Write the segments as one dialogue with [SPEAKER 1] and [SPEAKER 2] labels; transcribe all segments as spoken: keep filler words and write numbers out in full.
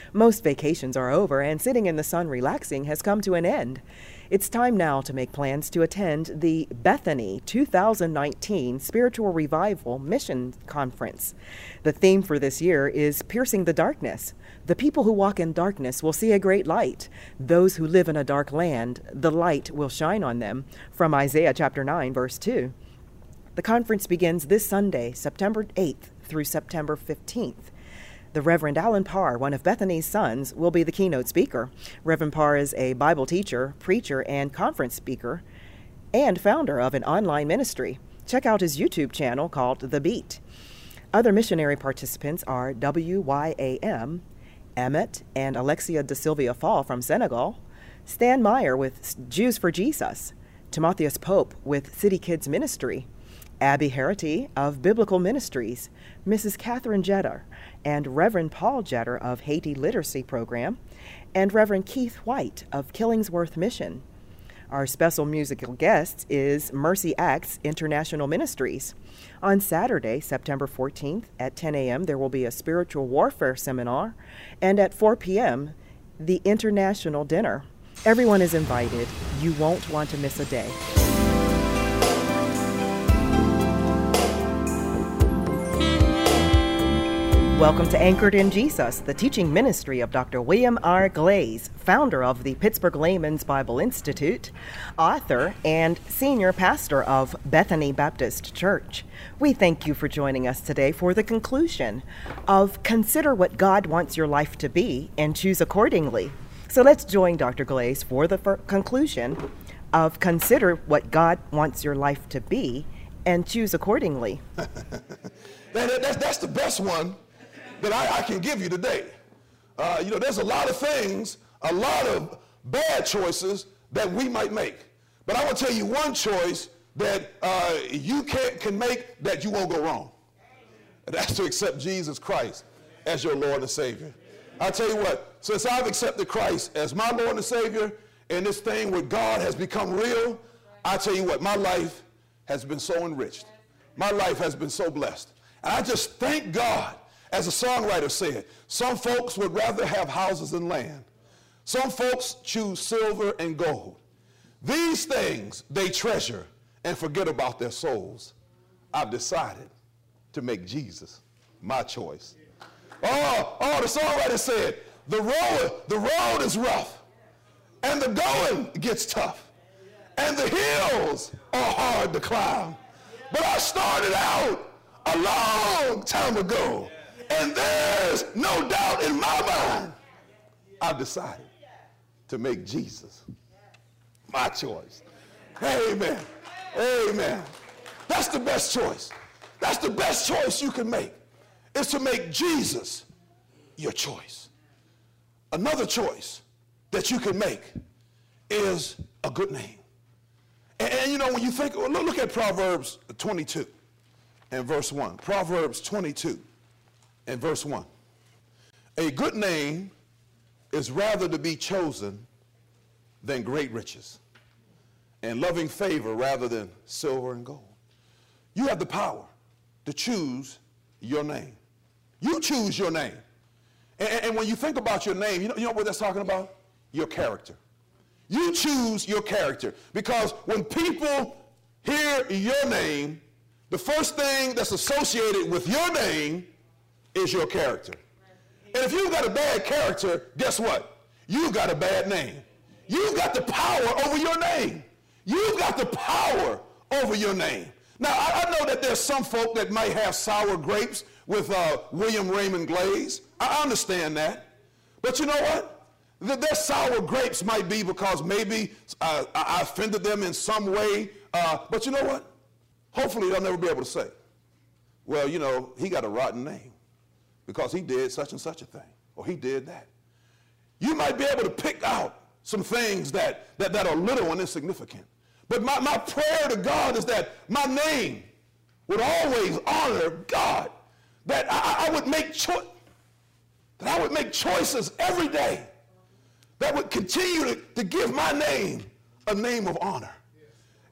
[SPEAKER 1] Most vacations are over, and sitting in the sun relaxing has come to an end. It's time now to make plans to attend the Bethany two thousand nineteen Spiritual Revival Mission Conference. The theme for this year is Piercing the Darkness. The people who walk in darkness will see a great light. Those who live in a dark land, the light will shine on them. From Isaiah chapter nine, verse two. The conference begins this Sunday, September eighth through September fifteenth. The Reverend Alan Parr, one of Bethany's sons, will be the keynote speaker. Reverend Parr is a Bible teacher, preacher, and conference speaker, and founder of an online ministry. Check out his YouTube channel called The Beat. Other missionary participants are W Y A M, Emmett and Alexia de Silvia Fall from Senegal, Stan Meyer with Jews for Jesus, Timotheus Pope with City Kids Ministry, Abby Harity of Biblical Ministries, Missus Catherine Jetter, and Reverend Paul Jetter of Haiti Literacy Program, and Reverend Keith White of Killingsworth Mission. Our special musical guest is Mercy Acts International Ministries. On Saturday, September fourteenth at ten a.m., there will be a spiritual warfare seminar, and at four p.m., the international dinner. Everyone is invited. You won't want to miss a day. Welcome to Anchored in Jesus, the teaching ministry of Doctor William R. Glaze, founder of the Pittsburgh Layman's Bible Institute, author, and senior pastor of Bethany Baptist Church. We thank you for joining us today for the conclusion of Consider What God Wants Your Life to Be and Choose Accordingly. So let's join Doctor Glaze for the f- conclusion of Consider What God Wants Your Life to Be and Choose Accordingly.
[SPEAKER 2] that, that's, that's the best one that I, I can give you today. Uh, you know, there's a lot of things, a lot of bad choices that we might make. But I want to tell you one choice that uh, you can, can make that you won't go wrong. And that's to accept Jesus Christ as your Lord and Savior. I'll tell you what, since I've accepted Christ as my Lord and Savior, and this thing with God has become real, I tell you what, my life has been so enriched. My life has been so blessed. And I just thank God. As a songwriter said, some folks would rather have houses than land. Some folks choose silver and gold. These things they treasure and forget about their souls. I've decided to make Jesus my choice. Oh, oh, the songwriter said, the road, the road is rough, and the going gets tough, and the hills are hard to climb. But I started out a long time ago. And there's no doubt in my mind, I've decided to make Jesus my choice. Amen. Amen. That's the best choice. That's the best choice you can make, is to make Jesus your choice. Another choice that you can make is a good name. And, and you know, when you think, well, look at Proverbs twenty-two and verse one. Proverbs twenty-two. And verse one, a good name is rather to be chosen than great riches, and loving favor rather than silver and gold. You have the power to choose your name. You choose your name. And, and when you think about your name, you know, you know what that's talking about? Your character. You choose your character, because when people hear your name, the first thing that's associated with your name is your character. And if you've got a bad character, guess what? You've got a bad name. You've got the power over your name. You've got the power over your name. Now, I, I know that there's some folk that might have sour grapes with uh, William Raymond Glaze. I understand that. But you know what? The, their sour grapes might be because maybe uh, I offended them in some way. Uh, but you know what? Hopefully they'll never be able to say, well, you know, he got a rotten name because he did such and such a thing, or he did that. You might be able to pick out some things that, that, that are little and insignificant. But my, my prayer to God is that my name would always honor God, that I, I would make cho- that I would make choices every day that would continue to, to give my name a name of honor.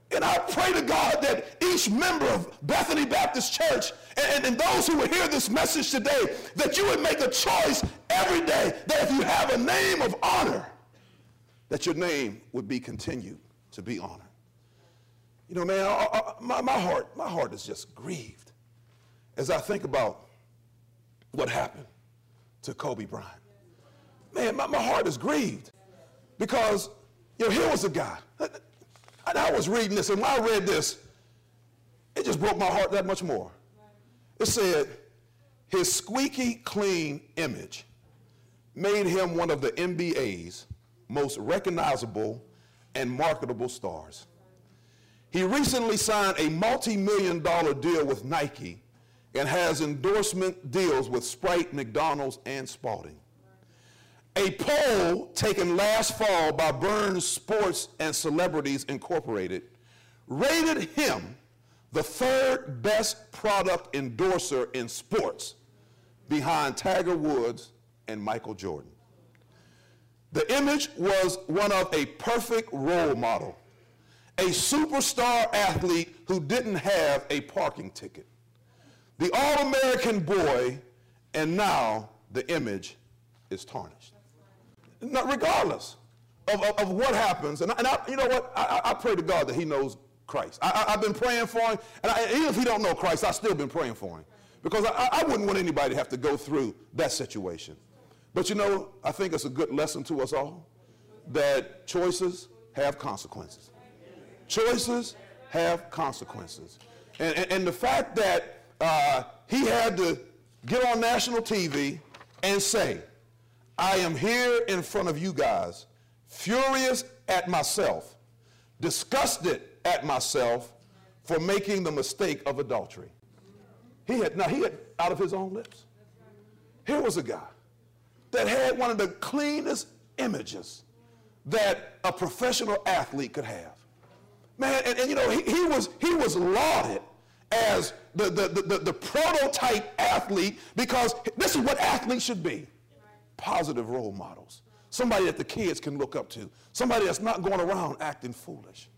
[SPEAKER 2] And I pray to God that each member of Bethany Baptist Church and, and those who will hear this message today, that you would make a choice every day that if you have a name of honor, that your name would be continued to be honored. You know, man, I, I, my, my heart, my heart is just grieved as I think about what happened to Kobe Bryant. Man, my, my heart is grieved because, you know, here was a guy. And I was reading this, and when I read this, it just broke my heart that much more. It said, his squeaky clean image made him one of the N B A's most recognizable and marketable stars. He recently signed a multi-million dollar deal with Nike and has endorsement deals with Sprite, McDonald's, and Spalding. A poll taken last fall by Burns Sports and Celebrities Incorporated rated him the third best product endorser in sports behind Tiger Woods and Michael Jordan. The image was one of a perfect role model, a superstar athlete who didn't have a parking ticket, the All-American boy, and now the image is tarnished. Now, regardless of, of, of what happens, and, I, and I, you know what, I, I pray to God that he knows Christ. I, I, I've been praying for him, and I, even if he don't know Christ, I've still been praying for him, because I, I wouldn't want anybody to have to go through that situation. But you know, I think it's a good lesson to us all that choices have consequences. Choices have consequences. And, and, and the fact that uh, he had to get on national T V and say, I am here in front of you guys, furious at myself, disgusted at myself for making the mistake of adultery. He had, now he had out of his own lips. Here was a guy that had one of the cleanest images that a professional athlete could have. Man, and, and you know, he, he was he was lauded as the, the, the, the prototype athlete, because this is what athletes should be. Positive role models. Somebody that the kids can look up to. Somebody that's not going around acting foolish.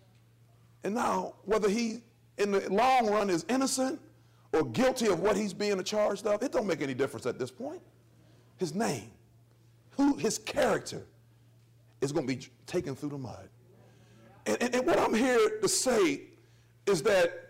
[SPEAKER 2] And now, whether he, in the long run, is innocent or guilty of what he's being charged of, it don't make any difference at this point. His name, who, his character is going to be taken through the mud. And, and, and what I'm here to say is that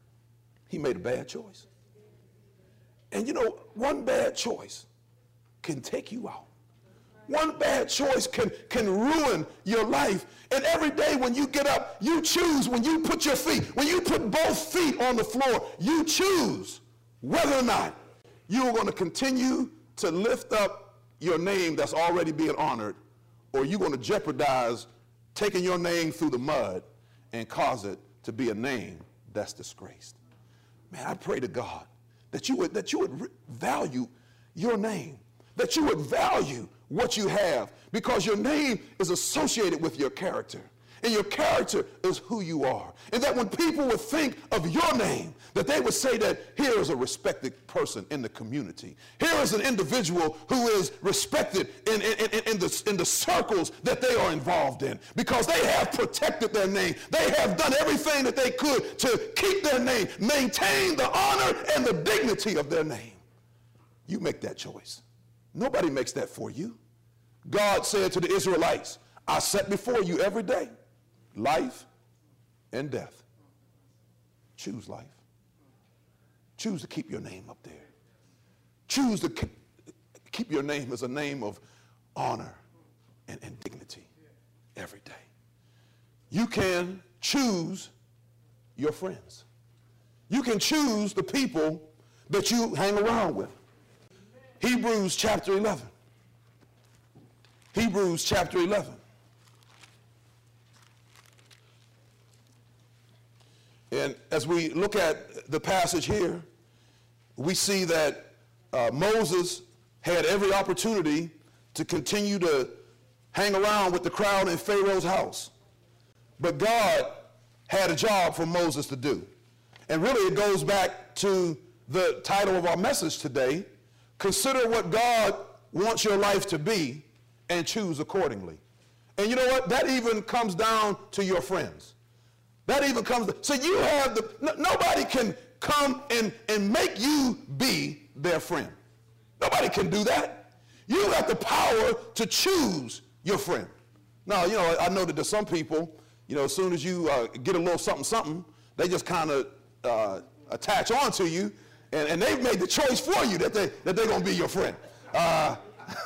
[SPEAKER 2] he made a bad choice. And you know, one bad choice can take you out. One bad choice can, can ruin your life. And every day when you get up, you choose, when you put your feet, when you put both feet on the floor, you choose whether or not you're going to continue to lift up your name that's already being honored, or you're going to jeopardize taking your name through the mud and cause it to be a name that's disgraced. Man, I pray to God that you would, that you would value your name, that you would value what you have, because your name is associated with your character, and your character is who you are. And that when people would think of your name, that they would say that here is a respected person in the community. Here is an individual who is respected in, in, in, in, the, in the circles that they are involved in, because they have protected their name. They have done everything that they could to keep their name, maintain the honor and the dignity of their name. You make that choice. Nobody makes that for you. God said to the Israelites, I set before you every day life and death. Choose life. Choose to keep your name up there. Choose to keep your name as a name of honor and, and dignity every day. You can choose your friends. You can choose the people that you hang around with. Hebrews chapter eleven. Hebrews chapter eleven. And as we look at the passage here, we see that uh, Moses had every opportunity to continue to hang around with the crowd in Pharaoh's house. But God had a job for Moses to do. And really it goes back to the title of our message today: consider what God wants your life to be and choose accordingly. And you know what? That even comes down to your friends. That even comes, so you have the, no, nobody can come and, and make you be their friend. Nobody can do that. You got the power to choose your friend. Now, you know, I know that there's some people, you know, as soon as you uh, get a little something, something, they just kind of uh, attach on to you, and, and they've made the choice for you that, they, that they're going to be your friend. Uh,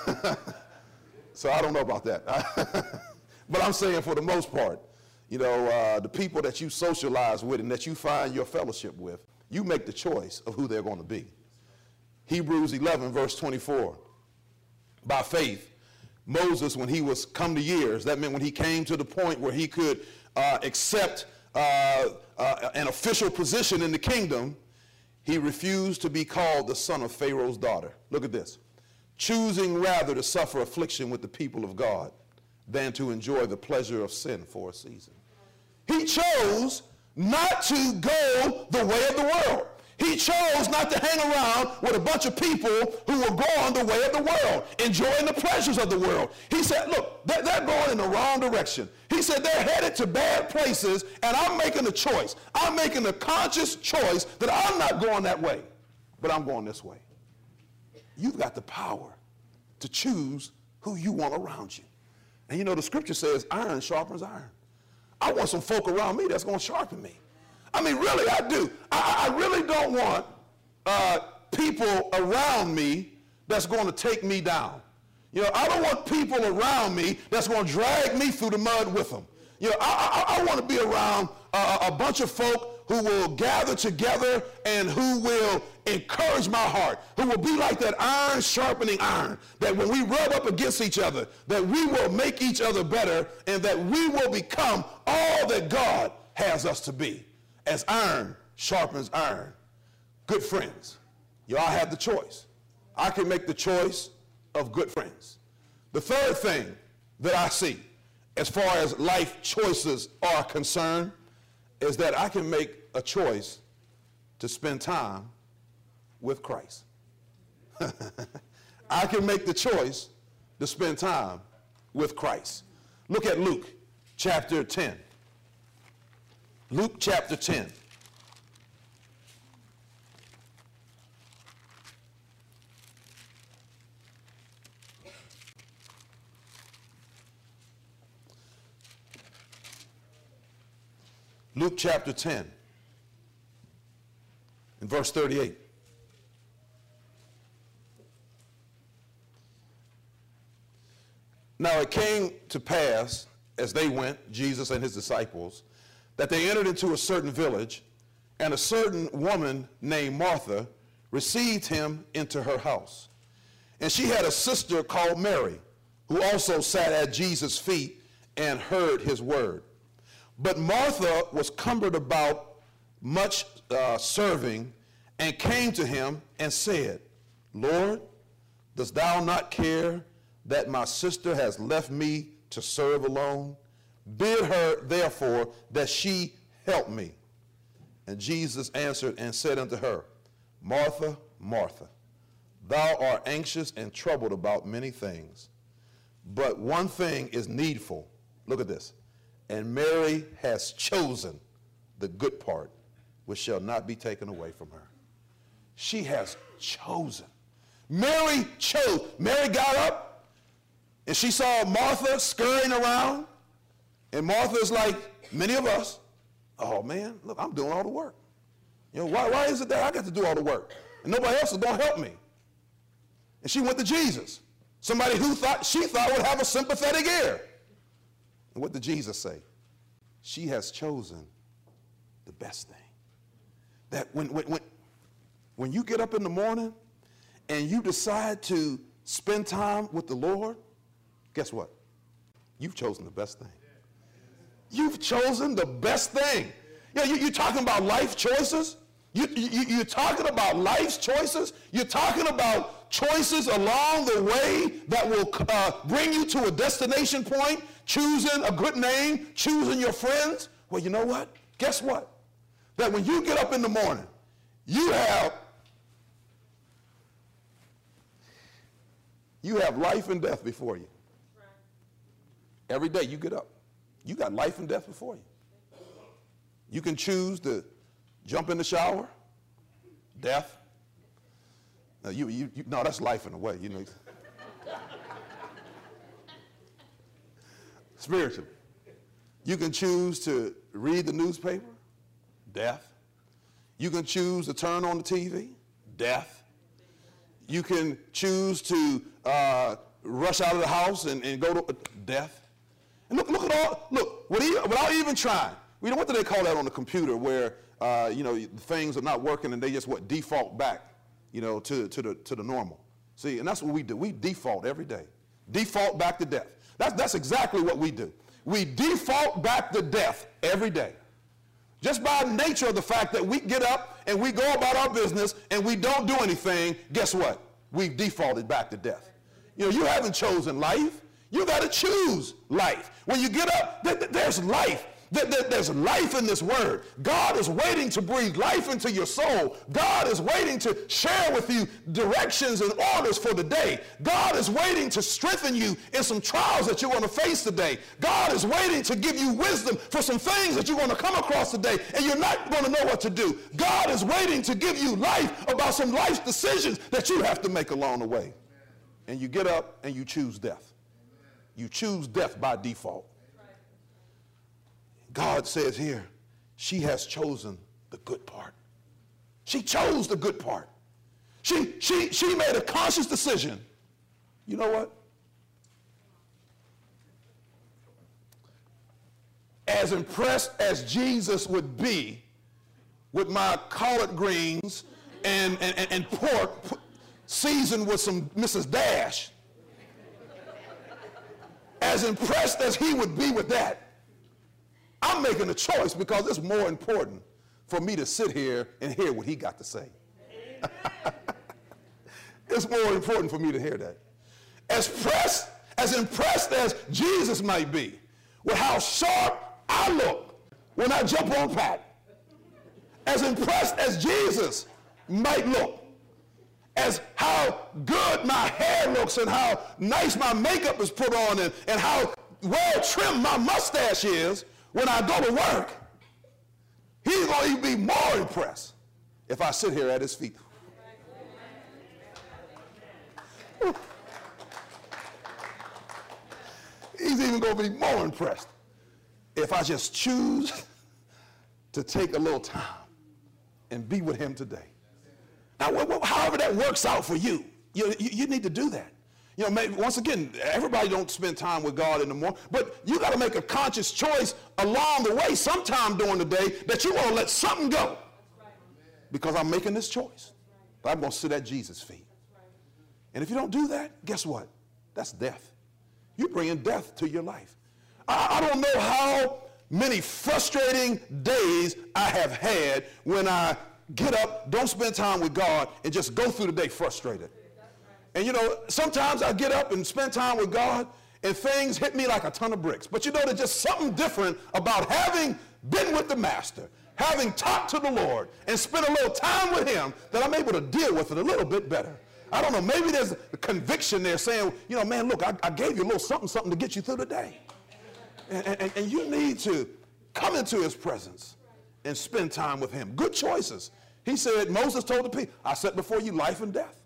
[SPEAKER 2] so I don't know about that. But I'm saying for the most part, you know, uh, the people that you socialize with and that you find your fellowship with, you make the choice of who they're going to be. Hebrews eleven, verse twenty-four. By faith, Moses, when he was come to years, that meant when he came to the point where he could uh, accept uh, uh, an official position in the kingdom, he refused to be called the son of Pharaoh's daughter. Look at this. Choosing rather to suffer affliction with the people of God than to enjoy the pleasure of sin for a season. He chose not to go the way of the world. He chose not to hang around with a bunch of people who were going the way of the world, enjoying the pleasures of the world. He said, look, they're, they're going in the wrong direction. He said they're headed to bad places, and I'm making a choice. I'm making a conscious choice that I'm not going that way, but I'm going this way. You've got the power to choose who you want around you. And you know, the scripture says iron sharpens iron. I want some folk around me that's going to sharpen me. I mean, really, I do. I, I really don't want uh, people around me that's going to take me down. You know, I don't want people around me that's going to drag me through the mud with them. You know, I, I, I want to be around uh, a bunch of folk who will gather together and who will encourage my heart, who will be like that iron sharpening iron, that when we rub up against each other, that we will make each other better and that we will become all that God has us to be. As iron sharpens iron. Good friends. Y'all have the choice. I can make the choice of good friends. The third thing that I see as far as life choices are concerned is that I can make a choice to spend time with Christ. I can make the choice to spend time with Christ. Look at Luke chapter ten. Luke chapter ten. Luke chapter ten, in verse thirty-eight. Now it came to pass, as they went, Jesus and his disciples, that they entered into a certain village, and a certain woman named Martha received him into her house. And she had a sister called Mary, who also sat at Jesus' feet and heard his word. But Martha was cumbered about much uh, serving, and came to him and said, Lord, dost thou not care that my sister has left me to serve alone? Bid her therefore that she help me. And Jesus answered and said unto her, Martha, Martha, thou art anxious and troubled about many things, but one thing is needful. Look at this. And Mary has chosen the good part, which shall not be taken away from her. She has chosen. Mary chose. Mary got up, and she saw Martha scurrying around. And Martha's like many of us. Oh, man, look, I'm doing all the work. You know, why, why is it that I got to do all the work? And nobody else is going to help me. And she went to Jesus, somebody who thought she thought would have a sympathetic ear. And what did Jesus say? She has chosen the best thing. That when, when, when, when you get up in the morning and you decide to spend time with the Lord, guess what? You've chosen the best thing. You've chosen the best thing. You know, you, you're talking about life choices. You, you, you're talking about life's choices. You're talking about choices along the way that will uh, bring you to a destination point, choosing a good name, choosing your friends. Well, you know what? Guess what? That when you get up in the morning, you have, you have life and death before you. Every day you get up, you got life and death before you. You can choose to jump in the shower, death. No, you, you, you, no, that's life in a way, you know. Spiritual. You can choose to read the newspaper, death. You can choose to turn on the T V, death. You can choose to uh, rush out of the house and, and go to uh, death. And look, look at all, look, without even trying. You know, what do they call that on the computer where, uh, you know, things are not working and they just, what, default back, you know, to, to, the, to the normal. See, and that's what we do. We default every day. Default back to death. That's, that's exactly what we do. We default back to death every day. Just by nature of the fact that we get up and we go about our business and we don't do anything, guess what? We've defaulted back to death. You know, you haven't chosen life. You got to choose life. When you get up, th th there's life. Th th there's life in this word. God is waiting to breathe life into your soul. God is waiting to share with you directions and orders for the day. God is waiting to strengthen you in some trials that you're going to face today. God is waiting to give you wisdom for some things that you're going to come across today and you're not going to know what to do. God is waiting to give you life about some life decisions that you have to make along the way. And you get up and you choose death. You choose death by default. God says here, she has chosen the good part. She chose the good part. She, she, she made a conscious decision. You know what? As impressed as Jesus would be with my collard greens and, and, and pork seasoned with some Missus Dash, as impressed as he would be with that, I'm making a choice because it's more important for me to sit here and hear what he got to say. It's more important for me to hear that. As pressed, as impressed as Jesus might be with how sharp I look when I jump on Pat, as impressed as Jesus might look, as how good my hair looks and how nice my makeup is put on and, and how well trimmed my mustache is when I go to work, he's going to be more impressed if I sit here at his feet. He's even going to be more impressed if I just choose to take a little time and be with him today. Now, however that works out for you, you, you, you need to do that. You know, maybe, once again, everybody don't spend time with God anymore, but you got to make a conscious choice along the way sometime during the day that you want to let something go because I'm making this choice. But I'm going to sit at Jesus' feet. And if you don't do that, guess what? That's death. You're bringing death to your life. I, I don't know how many frustrating days I have had when I get up, don't spend time with God, and just go through the day frustrated. And you know, sometimes I get up and spend time with God, and things hit me like a ton of bricks. But you know, there's just something different about having been with the Master, having talked to the Lord, and spent a little time with him, that I'm able to deal with it a little bit better. I don't know, maybe there's a conviction there saying, you know, man, look, I, I gave you a little something, something to get you through the day. And, and, and you need to come into his presence and spend time with him. Good choices. He said, Moses told the people, I set before you life and death.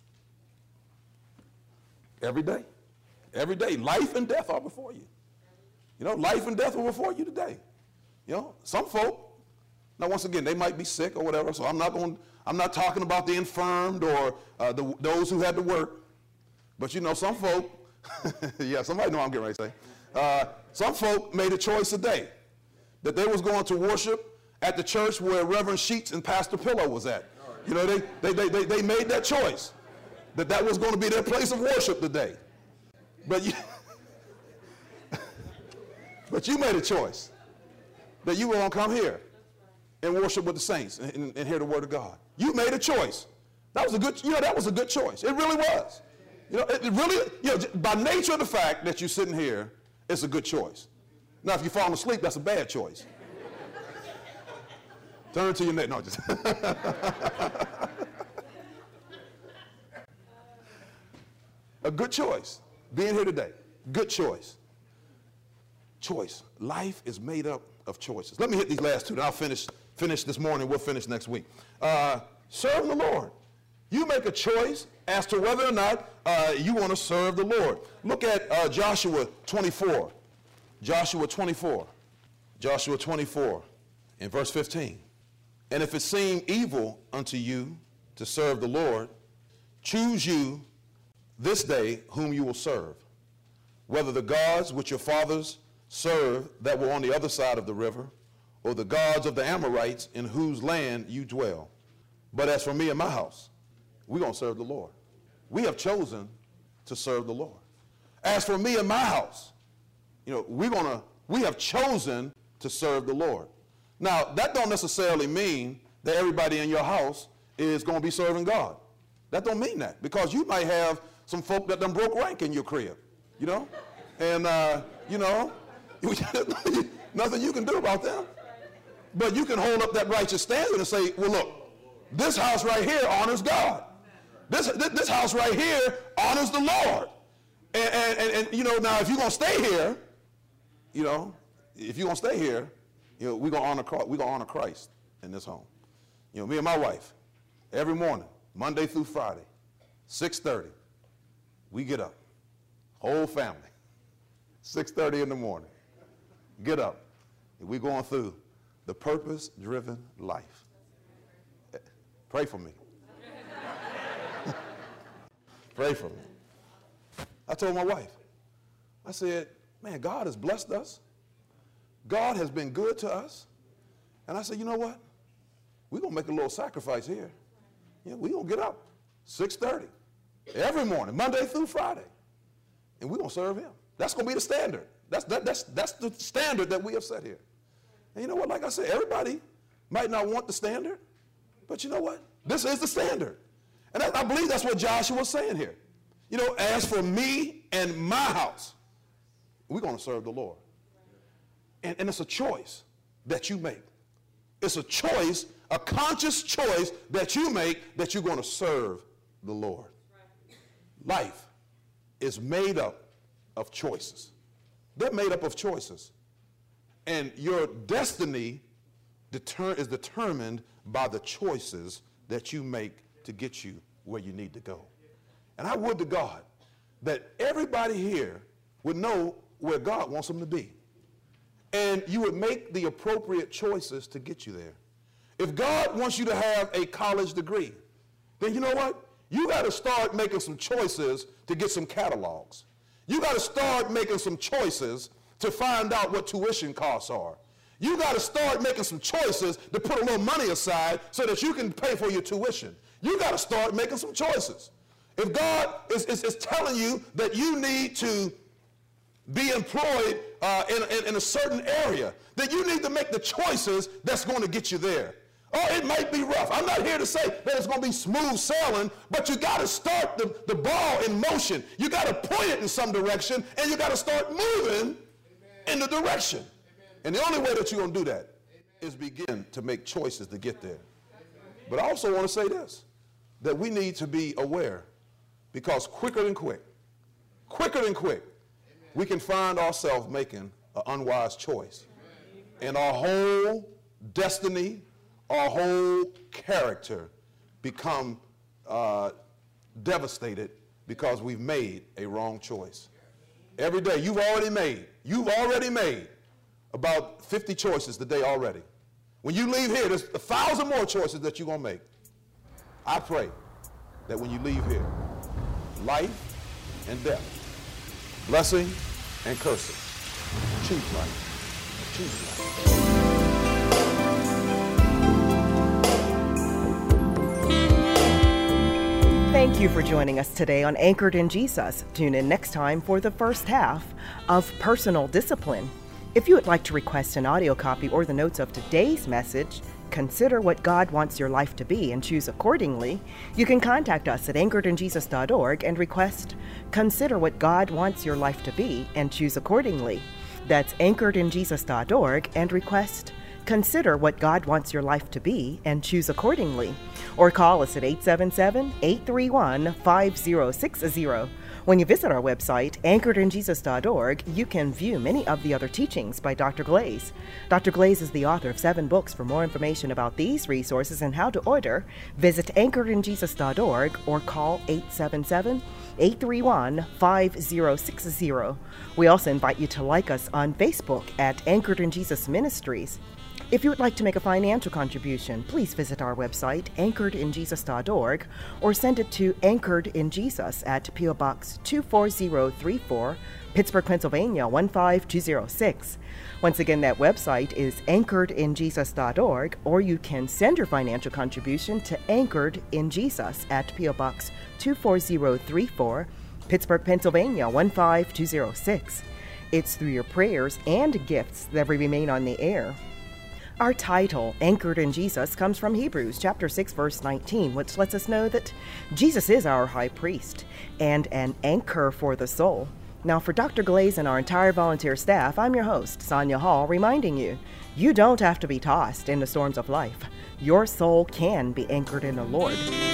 [SPEAKER 2] Every day. Every day. Life and death are before you. You know, life and death are before you today. You know, some folk, now once again, they might be sick or whatever, so I'm not going, I'm not talking about the infirmed or uh, the, those who had to work. But you know, some folk, yeah, somebody know what I'm getting ready to say. Uh, some folk made a choice today that they was going to worship at the church where Reverend Sheets and Pastor Pillow was at. You know, they, they, they, they, they made that choice, that that was going to be their place of worship today. But you, but you made a choice that you were going to come here and worship with the saints and, and, and hear the word of God. You made a choice. That was a good, you know, that was a good choice. It really was. You know, it, it really, you know, by nature of the fact that you're sitting here, it's a good choice. Now, if you're falling asleep, that's a bad choice. Turn to your neck. No, just. A good choice. Being here today. Good choice. Choice. Life is made up of of choices. Let me hit these last two, then I'll finish, finish this morning. We'll finish next week. Uh, serve the Lord. You make a choice as to whether or not uh, you want to serve the Lord. Look at uh, Joshua twenty-four. Joshua twenty-four. Joshua twenty-four in verse fifteen. And if it seem evil unto you to serve the Lord, choose you this day whom you will serve, whether the gods which your fathers served that were on the other side of the river, or the gods of the Amorites in whose land you dwell. But as for me and my house, we're going to serve the Lord. We have chosen to serve the Lord. As for me and my house, you know, we're going to, we have chosen to serve the Lord. Now, that don't necessarily mean that everybody in your house is going to be serving God. That don't mean that, because you might have some folk that done broke rank in your crib, you know, and, uh, you know, nothing you can do about them. But you can hold up that righteous standard and say, well, look, this house right here honors God. This, this, this house right here honors the Lord. And, and, and, and you know, now if you're going to stay here, you know, if you're going to stay here, you know, we're going to honor, we're going to honor Christ in this home. You know, me and my wife, every morning, Monday through Friday, six thirty, we get up, whole family, six thirty in the morning, get up, and we're going through the purpose-driven life. Pray for me. Pray for me. I told my wife, I said, man, God has blessed us. God has been good to us. And I said, you know what? We're going to make a little sacrifice here. You know, we're going to get up six thirty every morning, Monday through Friday, and we're going to serve him. That's going to be the standard. That's, that, that's, that's the standard that we have set here. And you know what? Like I said, everybody might not want the standard, but you know what? This is the standard. And I, I believe that's what Joshua was saying here. You know, as for me and my house, we're going to serve the Lord. And, and it's a choice that you make. It's a choice, a conscious choice that you make that you're going to serve the Lord. Life is made up of choices. They're made up of choices. And your destiny deter- is determined by the choices that you make to get you where you need to go. And I would to God that everybody here would know where God wants them to be. And you would make the appropriate choices to get you there. If God wants you to have a college degree, then you know what? You got to start making some choices to get some catalogs. You got to start making some choices to find out what tuition costs are. You got to start making some choices to put a little money aside so that you can pay for your tuition. You got to start making some choices. If God is, is, is telling you that you need to be employed uh, in, in, in a certain area, then you need to make the choices that's going to get you there. Oh, it might be rough. I'm not here to say that it's going to be smooth sailing, but you got to start the, the ball in motion. You got to point it in some direction, and you got to start moving Amen. In the direction. Amen. And the only way that you're going to do that Amen. Is begin to make choices to get there. Amen. But I also want to say this, that we need to be aware, because quicker than quick, quicker than quick, Amen. We can find ourselves making an unwise choice. Amen. And our whole destiny, our whole character become uh, devastated because we've made a wrong choice. Every day, you've already made, you've already made about fifty choices today already. When you leave here, there's a thousand more choices that you're going to make. I pray that when you leave here, life and death, blessing and cursing, choose life, choose life.
[SPEAKER 1] Thank you for joining us today on Anchored in Jesus. Tune in next time for the first half of Personal Discipline. If you would like to request an audio copy or the notes of today's message, consider what God wants your life to be and choose accordingly, you can contact us at anchored in jesus dot org and request Consider What God Wants Your Life to Be and Choose Accordingly. That's anchored in jesus dot org and request Consider What God Wants Your Life to Be and Choose Accordingly. Or call us at eight seven seven, eight three one, five zero six zero. When you visit our website, anchored in jesus dot org, you can view many of the other teachings by Doctor Glaze. Doctor Glaze is the author of seven books. For more information about these resources and how to order, visit anchored in jesus dot org or call eight seven seven, eight three one, five zero six zero. We also invite you to like us on Facebook at Anchored in Jesus Ministries. If you would like to make a financial contribution, please visit our website, anchored in jesus dot org, or send it to Anchored in Jesus at P O. Box two four zero three four, Pittsburgh, Pennsylvania one five two zero six. Once again, that website is anchored in jesus dot org, or you can send your financial contribution to Anchored in Jesus at P O. Box two four zero three four, Pittsburgh, Pennsylvania one five two zero six. It's through your prayers and gifts that we remain on the air. Our title, Anchored in Jesus, comes from Hebrews chapter six, verse nineteen, which lets us know that Jesus is our high priest and an anchor for the soul. Now, for Doctor Glaze and our entire volunteer staff, I'm your host, Sonia Hall, reminding you, you don't have to be tossed in the storms of life. Your soul can be anchored in the Lord.